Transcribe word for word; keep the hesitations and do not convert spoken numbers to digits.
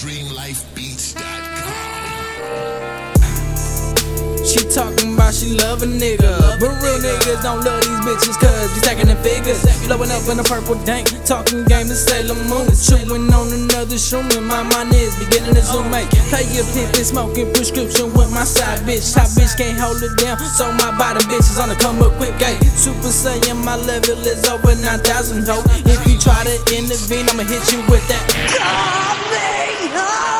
dream life beats dot com. She talking about she love a nigga, but real niggas don't love these bitches cause you stacking the figures. Blowing up in a purple dank, talking game to Sailor Moon. Chewing on another shroom, my mind is beginning to zoom out. Play your pimp and smoking prescription with my side bitch. Top bitch can't hold it down, so my bottom bitch is on the come up quick. Ay, Super Saiyan, my level is over nine thousand ho. If you try to intervene, I'ma hit you with that.